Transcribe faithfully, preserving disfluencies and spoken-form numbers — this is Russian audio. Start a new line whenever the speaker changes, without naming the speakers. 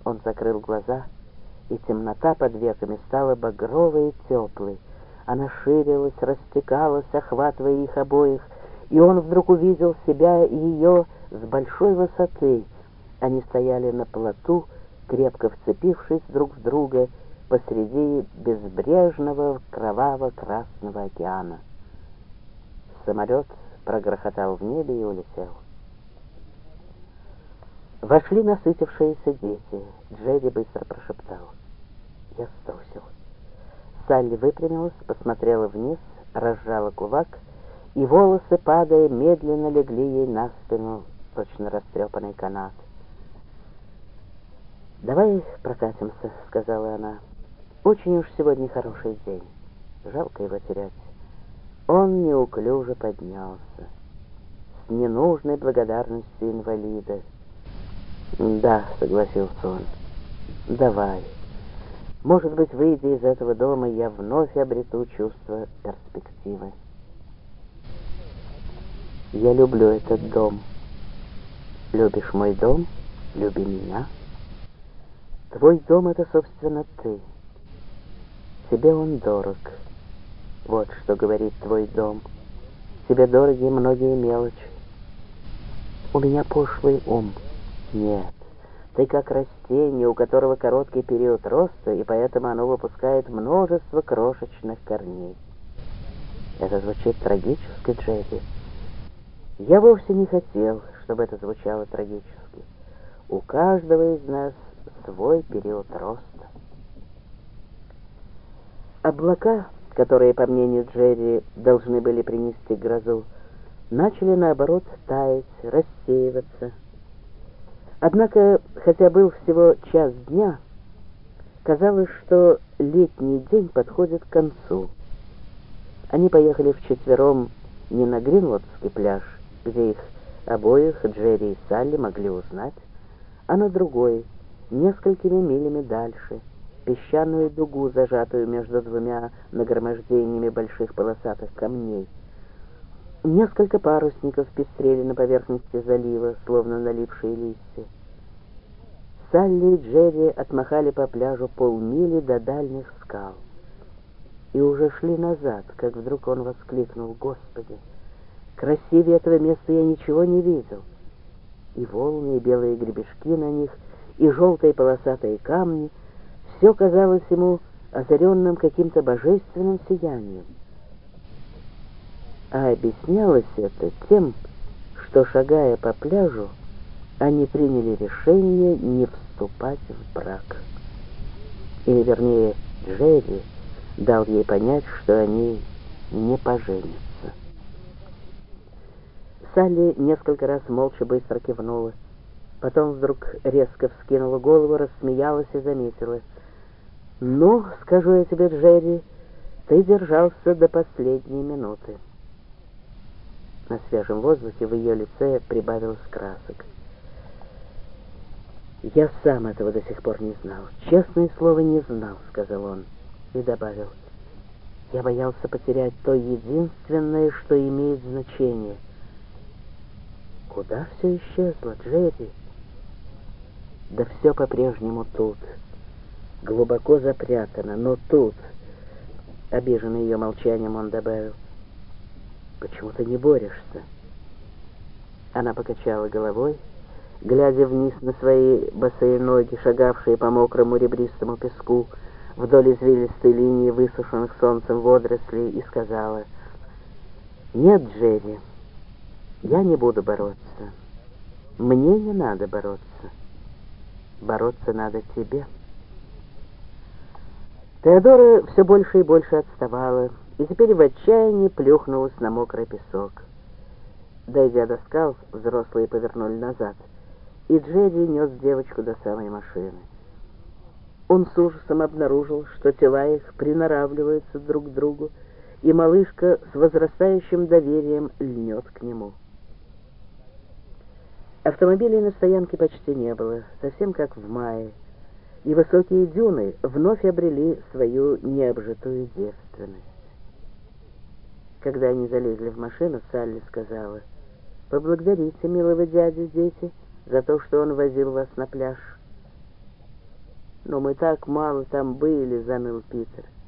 Он закрыл глаза, и темнота под веками стала багровой и теплой. Она ширилась, растекалась, охватывая их обоих, и он вдруг увидел себя и ее с большой высоты. Они стояли на плоту, крепко вцепившись друг в друга посреди безбрежного кроваво-красного океана. Самолет прогрохотал в небе и улетел. Вошли насытившиеся дети. Джерри быстро прошептал: «Я струсил». Салли выпрямилась, посмотрела вниз, разжала кулак, и волосы, падая, медленно легли ей на спину, точно растрепанный канат. «Давай прокатимся», — сказала она. «Очень уж сегодня хороший день. Жалко его терять». Он неуклюже поднялся, с ненужной благодарностью инвалида. «Да», — согласился он, — «давай. Может быть, выйдя из этого дома, я вновь обрету чувство перспективы». «Я люблю этот дом. Любишь мой дом? Люби меня. Твой дом — это, собственно, ты. Тебе он дорог. Вот что говорит твой дом. Тебе дороги многие мелочи. У меня пошлый ум. Нет, ты как растение, у которого короткий период роста, и поэтому оно выпускает множество крошечных корней». Это звучит трагически, Джерри. Я вовсе не хотел, чтобы это звучало трагически. У каждого из нас свой период роста. Облака, которые, по мнению Джерри, должны были принести грозу, начали, наоборот, таять, рассеиваться. Однако, хотя был всего час дня, казалось, что летний день подходит к концу. Они поехали вчетвером не на Гринвудский пляж, где их обоих, Джерри и Салли, могли узнать, а на другой, несколькими милями дальше, песчаную дугу, зажатую между двумя нагромождениями больших полосатых камней. Несколько парусников пестрели на поверхности залива, словно налипшие листья. Салли и Джерри отмахали по пляжу полмили до дальних скал и уже шли назад, как вдруг он воскликнул: «Господи, красивее этого места я ничего не видел!» И волны, и белые гребешки на них, и желтые полосатые камни — все казалось ему озаренным каким-то божественным сиянием. А объяснялось это тем, что, шагая по пляжу, они приняли решение не вступать в брак. Или, вернее, Джерри дал ей понять, что они не поженятся. Салли несколько раз молча быстро кивнула, потом вдруг резко вскинула голову, рассмеялась и заметила: «Ну, скажу я тебе, Джерри, ты держался до последней минуты». На свежем воздухе в ее лице прибавилось красок. «Я сам этого до сих пор не знал. Честное слово, не знал», — сказал он. И добавил: «Я боялся потерять то единственное, что имеет значение». «Куда все исчезло, Джерри?» «Да все по-прежнему тут. Глубоко запрятано, но тут». Обиженный ее молчанием, он добавил: «Почему ты не борешься?» Она покачала головой, глядя вниз на свои босые ноги, шагавшие по мокрому ребристому песку вдоль извилистой линии высушенных солнцем водорослей, и сказала: «Нет, Джерри, я не буду бороться. Мне не надо бороться. Бороться надо тебе». Теодора все больше и больше отставала, и теперь в отчаянии плюхнулась на мокрый песок. Дойдя до скал, взрослые повернули назад, и Джерри нес девочку до самой машины. Он с ужасом обнаружил, что тела их приноравливаются друг к другу, и малышка с возрастающим доверием льнет к нему. Автомобилей на стоянке почти не было, совсем как в мае, и высокие дюны вновь обрели свою необжитую девственность. Когда они залезли в машину, Салли сказала: «Поблагодарите милого дядю, дети, за то, что он возил вас на пляж». «Но мы так мало там были», — заныл Питер.